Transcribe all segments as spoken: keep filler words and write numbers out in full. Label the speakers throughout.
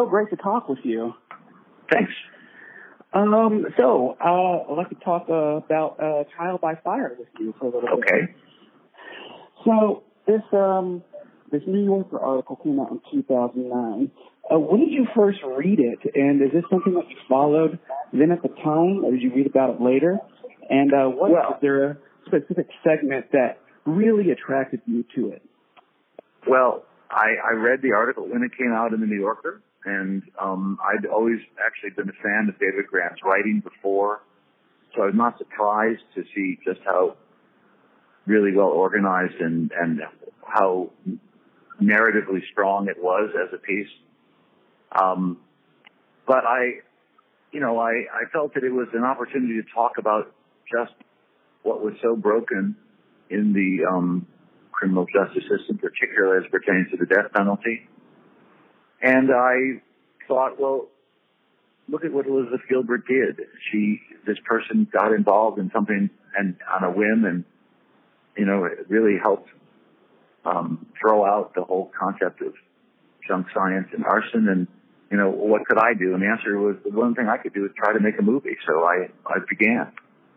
Speaker 1: great to talk with you.
Speaker 2: Thanks.
Speaker 1: Um, so, uh, I'd like to talk uh, about uh, Trial by Fire with you for a little bit.
Speaker 2: Okay.
Speaker 1: So, this um, this New Yorker article came out in two thousand nine. Uh, when did you first read it, and is this something that you followed then at the time, or did you read about it later? And uh, what
Speaker 2: well,
Speaker 1: is there a specific segment that really attracted you to it?
Speaker 2: Well, I, I read the article when it came out in the New Yorker, and um, I'd always actually been a fan of David Grant's writing before, so I was not surprised to see just how really well organized and, and how narratively strong it was as a piece. Um, but I, you know, I, I felt that it was an opportunity to talk about just what was so broken in the um, criminal justice system, particularly as pertains to the death penalty. And I thought, well, look at what Elizabeth Gilbert did. She, this person got involved in something and on a whim, and you know, it really helped um, throw out the whole concept of junk science and arson. And you know, what could I do? And the answer was the one thing I could do is try to make a movie. So I, I began.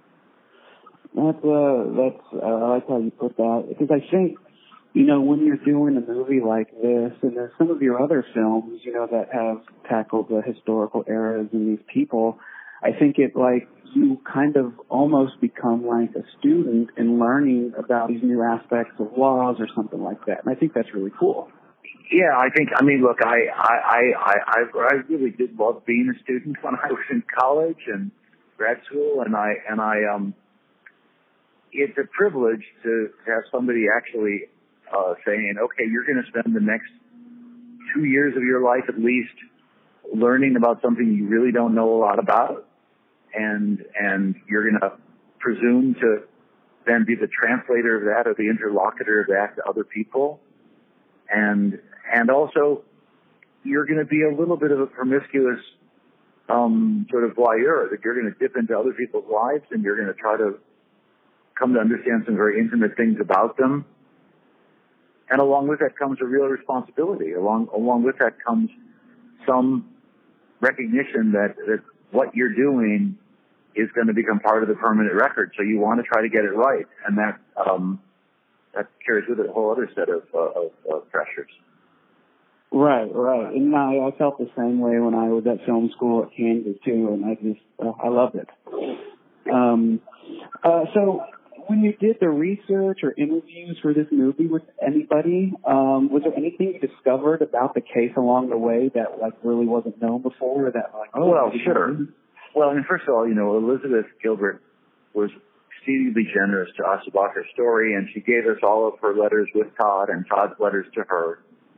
Speaker 1: That's uh, that's uh, I like how you put that, because I think, you know, when you're doing a movie like this, and there's some of your other films, you know, that have tackled the historical eras and these people, I think it like you kind of almost become like a student in learning about these new aspects of laws or something like that. And I think that's really cool.
Speaker 2: Yeah, I think, I mean, look, I, I, I, I, I really did love being a student when I was in college and grad school, and I, and I, um, it's a privilege to have somebody actually uh, saying, okay, you're going to spend the next two years of your life at least learning about something you really don't know a lot about, and and you're going to presume to then be the translator of that or the interlocutor of that to other people, and and also you're going to be a little bit of a promiscuous um, sort of voyeur, that you're going to dip into other people's lives and you're going to try to come to understand some very intimate things about them. And along with that comes a real responsibility. Along along with that comes some recognition that, that what you're doing is going to become part of the permanent record. So you want to try to get it right, and that um, that carries with it a whole other set of, uh, of, of pressures.
Speaker 1: Right, right. And I, I felt the same way when I was at film school at Kansas too, and I just uh, I loved it. Um, uh, so. When you did the research or interviews for this movie with anybody, um, was there anything you discovered about the case along the way that like really wasn't known before? Or that like
Speaker 2: oh well, sure. Well, I mean, first of all, you know, Elizabeth Gilbert was exceedingly generous to us about her story, and she gave us all of her letters with Todd and Todd's letters to her.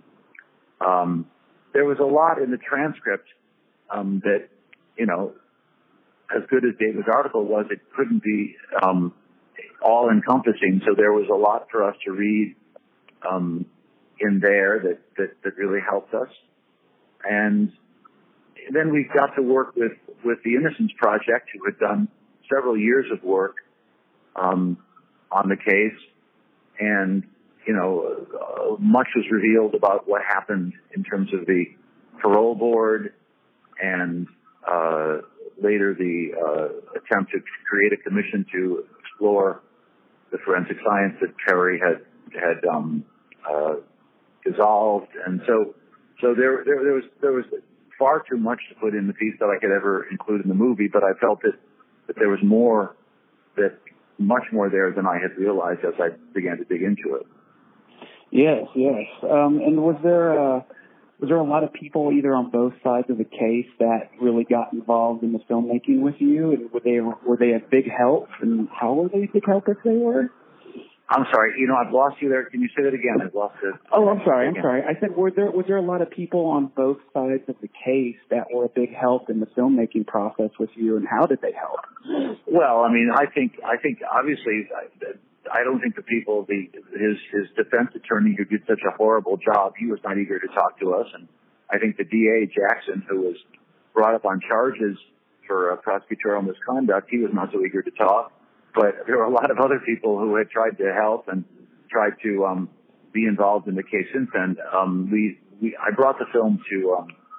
Speaker 2: Um, there was a lot in the transcript um, that, you know, as good as David's article was, it couldn't be um, all-encompassing, so there was a lot for us to read um, in there that, that, that really helped us. And then we got to work with, with the Innocence Project, who had done several years of work um, on the case, and, you know, uh, much was revealed about what happened in terms of the parole board and uh, later the uh, attempt to create a commission to explore the forensic science that Terry had had um, uh, dissolved, and so so there, there there was there was far too much to put in the piece that I could ever include in the movie. But I felt that that there was more, that much more there than I had realized as I began to dig into it.
Speaker 1: Yes, yes. Um, and was there uh, was there a lot of people either on both sides of the case that really got involved in the filmmaking with you? And were they were they a big help? And how were they a big help if they were?
Speaker 2: I'm sorry, you know, I've lost you there. Can you say that again? I've lost it.
Speaker 1: Oh, I'm sorry, I'm sorry. I said, were there was there a lot of people on both sides of the case that were a big help in the filmmaking process with you, and how did they help?
Speaker 2: Well, I mean, I think I think obviously. I, I don't think the people, the his his defense attorney who did such a horrible job, he was not eager to talk to us. And I think the D A, Jackson, who was brought up on charges for uh, prosecutorial misconduct, he was not so eager to talk. But there were a lot of other people who had tried to help and tried to um, be involved in the case since then. Um, we, we, I brought the film to um,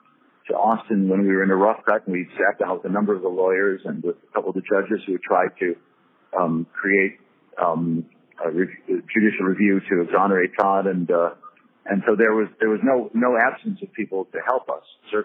Speaker 2: to Austin when we were in a rough cut, and we sat down with a number of the lawyers and with a couple of the judges who tried to um, create um, a re- judicial review to exonerate Todd, and uh, and so there was there was no no absence of people to help us. Sir,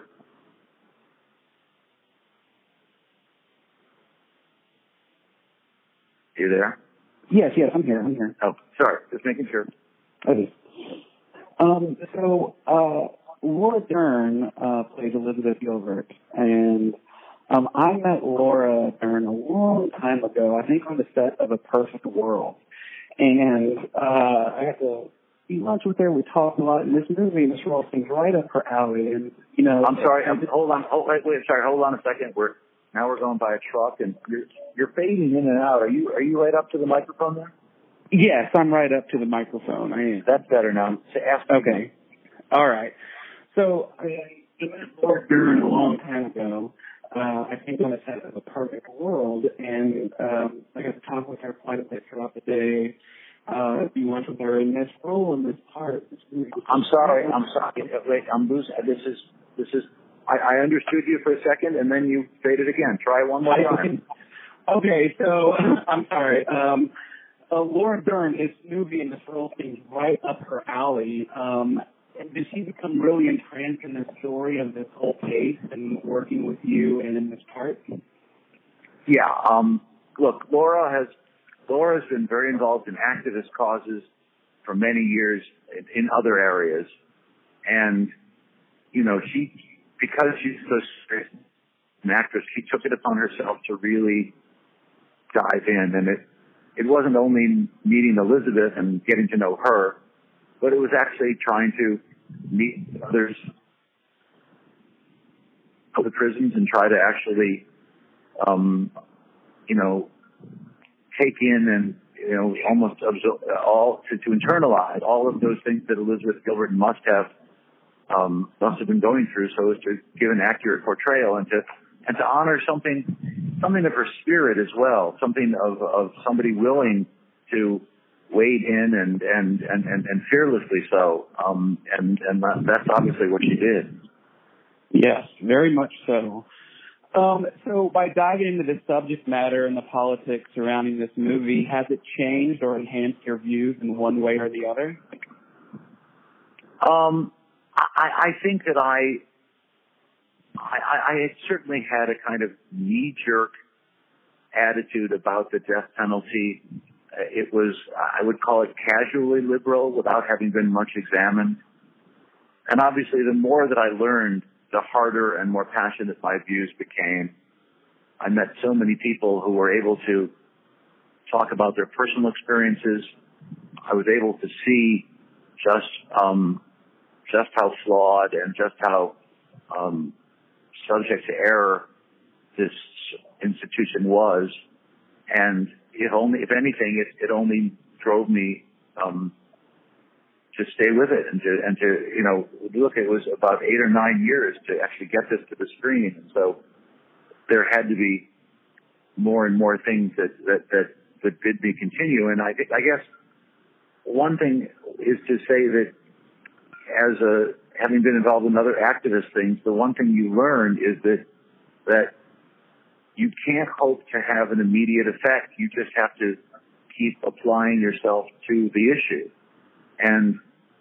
Speaker 2: you there?
Speaker 1: Yes, yes, I'm here. I'm here.
Speaker 2: Oh, sorry, just making sure.
Speaker 1: Okay. Um, so uh, Laura Dern uh, plays Elizabeth Gilbert, and um, I met Laura Dern a long time ago. I think on the set of A Perfect World, and uh, I got to eat lunch with her. We talked a lot, and this movie, this role seems right up her alley. And you know,
Speaker 2: I'm sorry. I'm, hold on. Hold, wait, wait. Sorry. Hold on a second. We're now we're going by a truck, and you're you're fading in and out. Are you are you right up to the microphone there?
Speaker 1: Yes, I'm right up to the microphone. I am.
Speaker 2: That's better now. So ask me
Speaker 1: Okay.
Speaker 2: again.
Speaker 1: All right. So I met Laura Dern a long time ago. Uh, I think on the set of A Perfect World, and um, I got to talk with her quite a bit throughout the day. Uh, be lunch with her in this role in this part. This movie.
Speaker 2: I'm sorry. I'm sorry. Wait. I'm losing. This is this is. I, I understood you for a second, and then you faded again. Try one more time.
Speaker 1: Okay. So I'm sorry. Um, Uh, Laura Dern, this movie and this role seems right up her alley. Um, did she become really entranced in the story of this whole case and working with you and in this part?
Speaker 2: Yeah. Um, look, Laura has Laura has been very involved in activist causes for many years in, in other areas, and you know she because she's so serious an actress, she took it upon herself to really dive in, and it. It wasn't only meeting Elizabeth and getting to know her, but it was actually trying to meet others of the prisons and try to actually, um, you know, take in and, you know, almost absorb, all to, to internalize all of those things that Elizabeth Gilbert must have um, must have been going through, so as to give an accurate portrayal and to and to honor something. Something of her spirit as well, something of, of somebody willing to wade in and, and, and, and, and fearlessly so. Um, and, and that's obviously what she did.
Speaker 1: Yes, very much so. Um, so by diving into the subject matter and the politics surrounding this movie, has it changed or enhanced your views in one way or the other?
Speaker 2: Um, I, I think that I, I, I certainly had a kind of knee-jerk attitude about the death penalty. It was, I would call it casually liberal without having been much examined. And obviously, the more that I learned, the harder and more passionate my views became. I met so many people who were able to talk about their personal experiences. I was able to see just, um, just how flawed and just how, um, subject to error this institution was, and it only, if anything, it, it only drove me um, to stay with it and to and to you know look. It was about eight or nine years to actually get this to the screen, and so there had to be more and more things that that that, that bid me continue. And I think I guess one thing is to say that as a having been involved in other activist things, the one thing you learn is that that you can't hope to have an immediate effect. You just have to keep applying yourself to the issue. And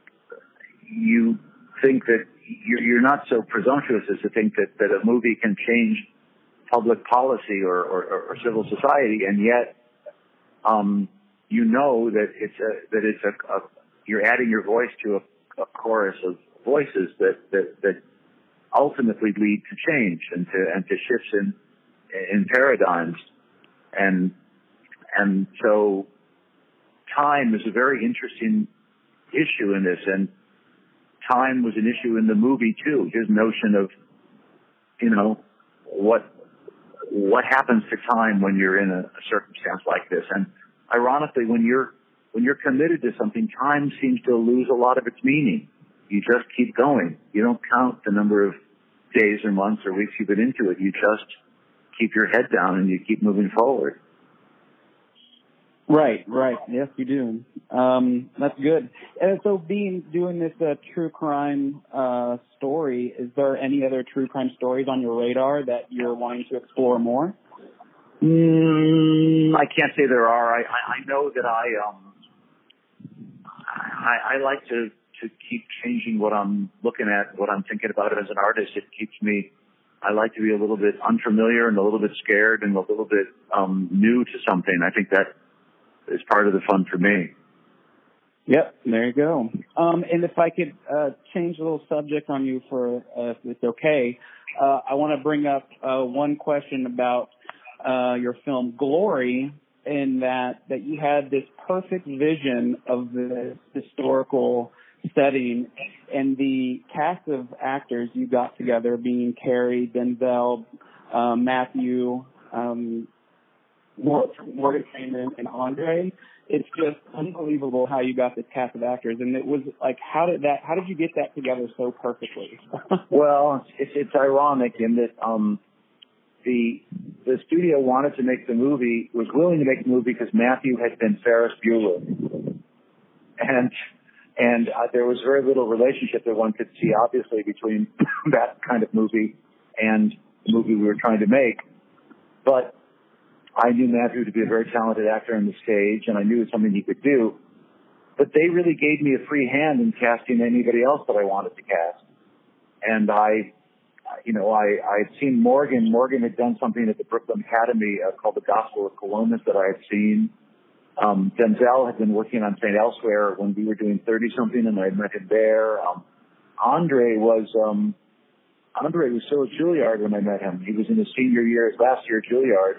Speaker 2: you think that you're, you're not so presumptuous as to think that, that a movie can change public policy or, or, or civil society, and yet um, you know that it's a, that it's a, a you're adding your voice to a, a chorus of voices that, that, that ultimately lead to change and to and to shifts in in paradigms. And and so time is a very interesting issue in this, and time was an issue in the movie too. His notion of, you know, what what happens to time when you're in a, a circumstance like this. And ironically, when you're when you're committed to something, time seems to lose a lot of its meaning. You just keep going. You don't count the number of days or months or weeks you've been into it. You just keep your head down and you keep moving forward.
Speaker 1: Right, right. Yes, you do. Um, that's good. And so being, doing this uh, true crime uh, story, is there any other true crime stories on your radar that you're wanting to explore more?
Speaker 2: Mm, I can't say there are. I, I, I know that I, um, I, I like to, to keep changing what I'm looking at, what I'm thinking about as an artist. It keeps me, I like to be a little bit unfamiliar and a little bit scared and a little bit um, new to something. I think that is part of the fun for me.
Speaker 1: Yep, there you go. Um, and if I could uh, change a little subject on you for, uh, if it's okay, uh, I want to bring up uh, one question about uh, your film Glory, in that, that you had this perfect vision of the historical setting, and the cast of actors you got together being Carrie, Denzel, uh, Matthew, um, Morgan Freeman, and Andre. It's just unbelievable how you got this cast of actors, and it was like, how did that? How did you get that together so perfectly?
Speaker 2: Well, it's it's ironic in that um, the the studio wanted to make the movie, was willing to make the movie because Matthew had been Ferris Bueller, and and uh, there was very little relationship that one could see, obviously, between that kind of movie and the movie we were trying to make, but I knew Matthew to be a very talented actor on the stage, and I knew it was something he could do. But they really gave me a free hand in casting anybody else that I wanted to cast. And I, you know, I I had seen Morgan. Morgan had done something at the Brooklyn Academy uh, called The Gospel of Columbus that I had seen. Um, Denzel had been working on Saint Elsewhere when we were doing thirty-something, and I had met him there. Um, Andre was um, Andre was still at Juilliard when I met him. He was in his senior year, his last year at Juilliard.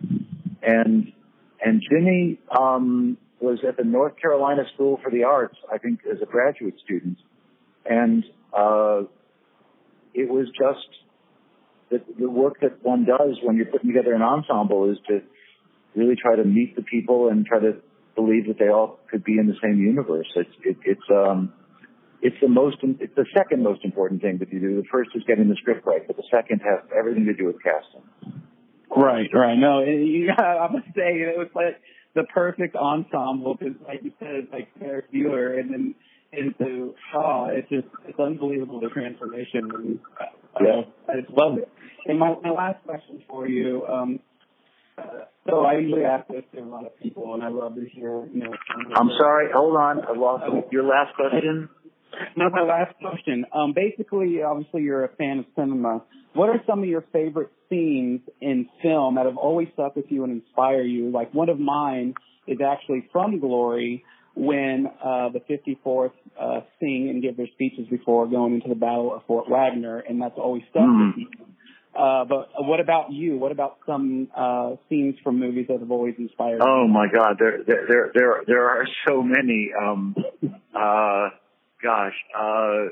Speaker 2: And and Jimmy um, was at the North Carolina School for the Arts, I think, as a graduate student. And uh, it was just the, the work that one does when you're putting together an ensemble is to really try to meet the people and try to believe that they all could be in the same universe. It's it, it's um it's the most it's the second most important thing that you do. The first is getting the script right, but the second has everything to do with casting.
Speaker 1: Right, right. No, it, you, I must say it was like the perfect ensemble because, like you said, it's like Ferris Bueller, and then into Shaw. It's just it's unbelievable, the transformation. And, uh,
Speaker 2: yeah.
Speaker 1: I just love it. And my, my last question for you. Um, uh, so I usually ask this to a lot of people, and I love to hear. You know.
Speaker 2: I'm sorry. Hold on. I lost uh, your last question.
Speaker 1: No, my last question. Um, basically, obviously, you're a fan of cinema. What are some of your favorite scenes in film that have always stuck with you and inspire you? Like one of mine is actually from Glory, when uh, the fifty-fourth uh, sing and give their speeches before going into the Battle of Fort Wagner, and that's always stuck mm. with me. Uh, but what about you? What about some uh, scenes from movies that have always inspired you?
Speaker 2: Oh my God, there there there there, there are so many. Um, uh, gosh. Uh,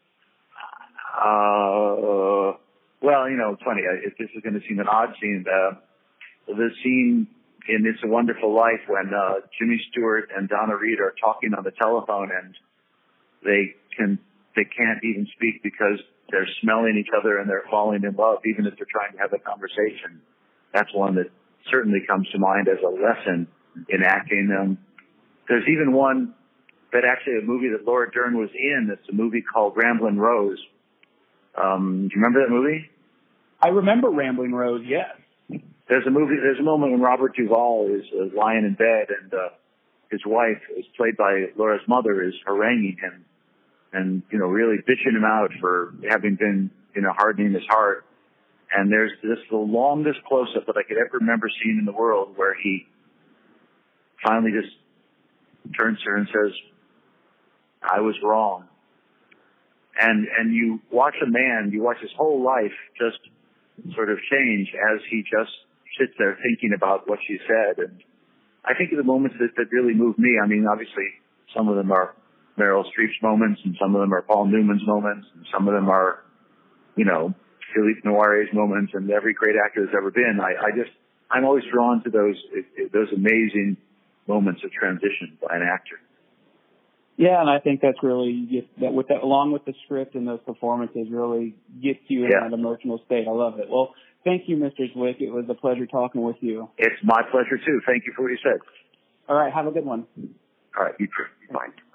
Speaker 2: uh, well, you know, it's funny. If this is going to seem an odd scene, uh, the scene in It's a Wonderful Life when uh, Jimmy Stewart and Donna Reed are talking on the telephone and they can they can't even speak because they're smelling each other and they're falling in love, even if they're trying to have a conversation. That's one that certainly comes to mind as a lesson in acting. Um, there's even one that actually a movie that Laura Dern was in. It's a movie called Ramblin' Rose. Um, do you remember that movie?
Speaker 1: I remember Ramblin' Rose, yes.
Speaker 2: There's a movie, there's a moment when Robert Duvall is uh, lying in bed and uh, his wife, is played by Laura's mother, is haranguing him and, you know, really bitching him out for having been, you know, hardening his heart. And there's this the longest close-up that I could ever remember seeing in the world where he finally just turns to her and says, I was wrong. And and you watch a man, you watch his whole life just sort of change as he just sits there thinking about what she said. And I think of the moments that, that really moved me. I mean, obviously, some of them are Meryl Streep's moments, and some of them are Paul Newman's moments, and some of them are, you know, Philippe Noire's moments, and every great actor that's ever been. I, I just, I'm always drawn to those those amazing moments of transition by an actor.
Speaker 1: Yeah, and I think that's really just, that with that, along with the script and those performances, really gets you in
Speaker 2: yeah.
Speaker 1: that emotional state. I love it. Well, thank you, Mister Zwick. It was a pleasure talking with you.
Speaker 2: It's my pleasure too. Thank you for what you said.
Speaker 1: All right. Have a good one.
Speaker 2: All right. You too. Bye.